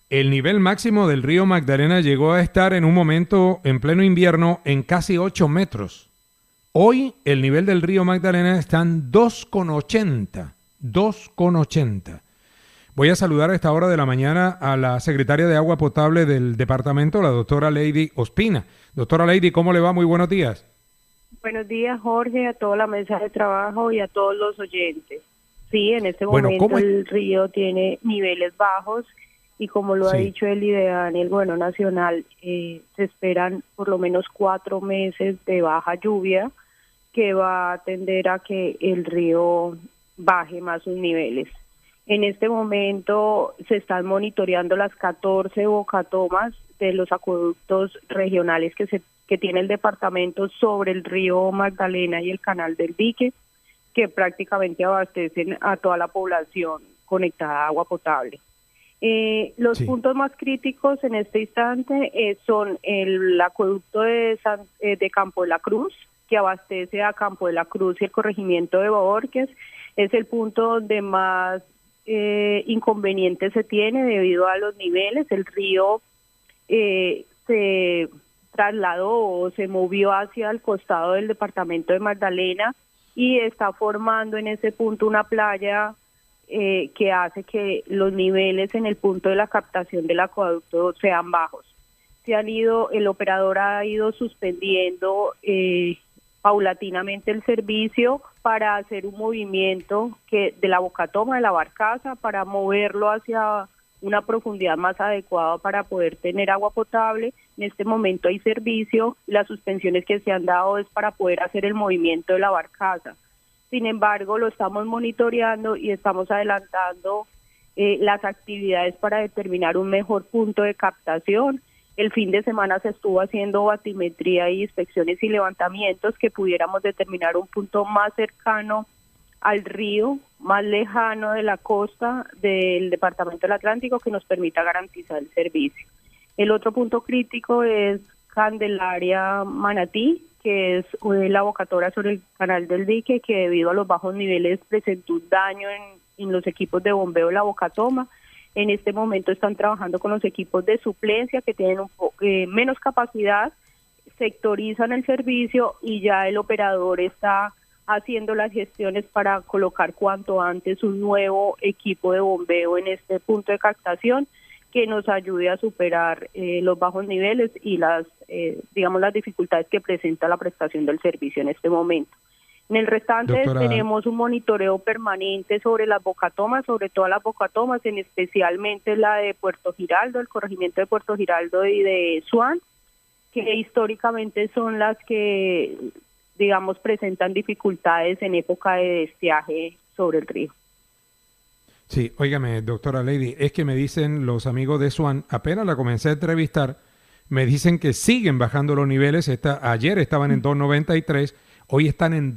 El nivel máximo del río Magdalena llegó a estar en un momento en pleno invierno en casi 8 metros. Hoy el nivel del río Magdalena está en 2,80. 2,80. Voy a saludar a esta hora de la mañana a la secretaria de Agua Potable del departamento, la doctora Lady Ospina. Doctora Lady, ¿cómo le va? Muy buenos días. Buenos días, Jorge, a toda la mesa de trabajo y a todos los oyentes. Sí, en este Bueno, momento el río tiene niveles bajos y como lo ha dicho el IDEAN y el Gobierno Nacional, se esperan por lo menos 4 meses de baja lluvia que va a tender a que el río baje más sus niveles. En este momento se están monitoreando las 14 bocatomas de los acueductos regionales que tiene el departamento sobre el río Magdalena y el canal del dique, que prácticamente abastecen a toda la población conectada a agua potable. Los puntos más críticos en este instante son el acueducto de Campo de la Cruz, que abastece a Campo de la Cruz y el corregimiento de Borges. Es el punto donde más inconveniente se tiene debido a los niveles. El río se trasladó o se movió hacia el costado del departamento de Magdalena y está formando en ese punto una playa que hace que los niveles en el punto de la captación del acueducto sean bajos. El operador ha ido suspendiendo paulatinamente el servicio para hacer un movimiento de la bocatoma de la barcaza para moverlo hacia una profundidad más adecuada para poder tener agua potable. En este momento hay servicio, las suspensiones que se han dado es para poder hacer el movimiento de la barcaza. Sin embargo, lo estamos monitoreando y estamos adelantando las actividades para determinar un mejor punto de captación. El fin de semana se estuvo haciendo batimetría y inspecciones y levantamientos que pudiéramos determinar un punto más cercano al río, más lejano de la costa del departamento del Atlántico que nos permita garantizar el servicio. El otro punto crítico es Candelaria Manatí, que es la bocatoria sobre el canal del dique, que debido a los bajos niveles presentó un daño en los equipos de bombeo de la bocatoma. En este momento están trabajando con los equipos de suplencia que tienen menos capacidad, sectorizan el servicio y ya el operador está haciendo las gestiones para colocar cuanto antes un nuevo equipo de bombeo en este punto de captación que nos ayude a superar los bajos niveles y las dificultades que presenta la prestación del servicio en este momento. En el restante tenemos un monitoreo permanente sobre las bocatomas, sobre todas las bocatomas, especialmente la de Puerto Giraldo, el corregimiento de Puerto Giraldo y de Suán, que históricamente son las que, presentan dificultades en época de estiaje sobre el río. Sí, óigame, doctora Lady, es que me dicen los amigos de Suán, apenas la comencé a entrevistar, me dicen que siguen bajando los niveles. Ayer estaban en 2,93, hoy están en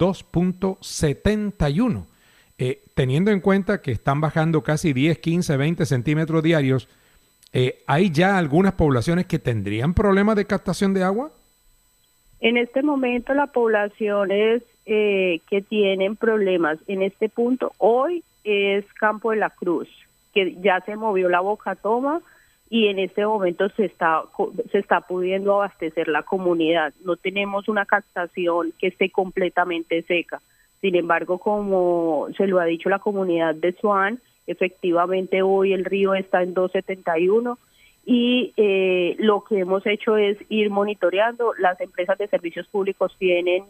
2,71. Teniendo en cuenta que están bajando casi 10, 15, 20 centímetros diarios, ¿hay ya algunas poblaciones que tendrían problemas de captación de agua? En este momento la población que tienen problemas en este punto hoy es Campo de la Cruz, que ya se movió la bocatoma y en este momento se está pudiendo abastecer la comunidad. No tenemos una captación que esté completamente seca. Sin embargo, como se lo ha dicho la comunidad de Suán, efectivamente hoy el río está en 2,71 y lo que hemos hecho es ir monitoreando. Las empresas de servicios públicos tienen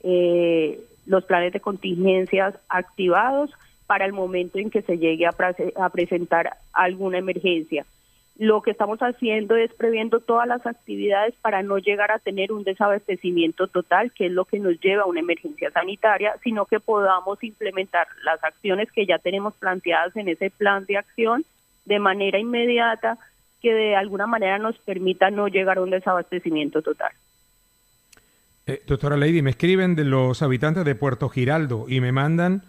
los planes de contingencias activados para el momento en que se llegue a presentar alguna emergencia. Lo que estamos haciendo es previendo todas las actividades para no llegar a tener un desabastecimiento total, que es lo que nos lleva a una emergencia sanitaria, sino que podamos implementar las acciones que ya tenemos planteadas en ese plan de acción de manera inmediata, que de alguna manera nos permita no llegar a un desabastecimiento total. Doctora Lady, me escriben de los habitantes de Puerto Giraldo y me mandan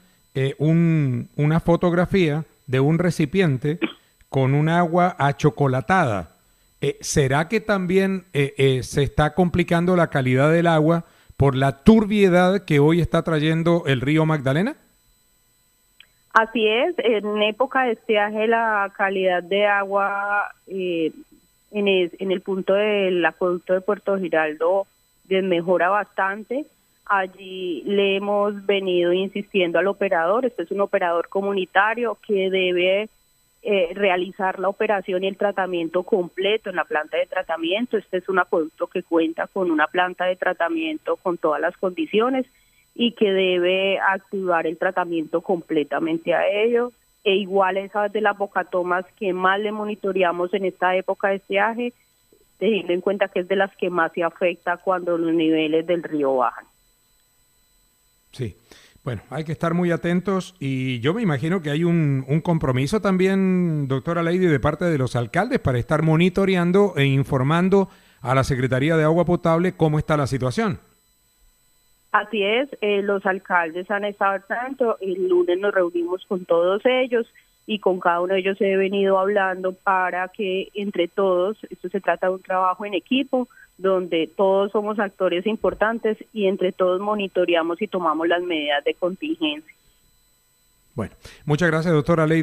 una fotografía de un recipiente con un agua achocolatada. ¿Será que también se está complicando la calidad del agua por la turbiedad que hoy está trayendo el río Magdalena? Así es, en época de estiaje la calidad de agua en el punto del acueducto de Puerto Giraldo desmejora bastante. Allí le hemos venido insistiendo al operador, este es un operador comunitario que debe realizar la operación y el tratamiento completo en la planta de tratamiento. Este es un acueducto que cuenta con una planta de tratamiento con todas las condiciones y que debe activar el tratamiento completamente a ello. E igual esas de las bocatomas que más le monitoreamos en esta época de estiaje, teniendo en cuenta que es de las que más se afecta cuando los niveles del río bajan. Sí, bueno, hay que estar muy atentos y yo me imagino que hay un compromiso también, doctora Lady, de parte de los alcaldes para estar monitoreando e informando a la Secretaría de Agua Potable cómo está la situación. Así es, los alcaldes han estado al tanto, el lunes nos reunimos con todos ellos y con cada uno de ellos he venido hablando para que entre todos, esto se trata de un trabajo en equipo, donde todos somos actores importantes y entre todos monitoreamos y tomamos las medidas de contingencia. Bueno, muchas gracias, doctora Lady.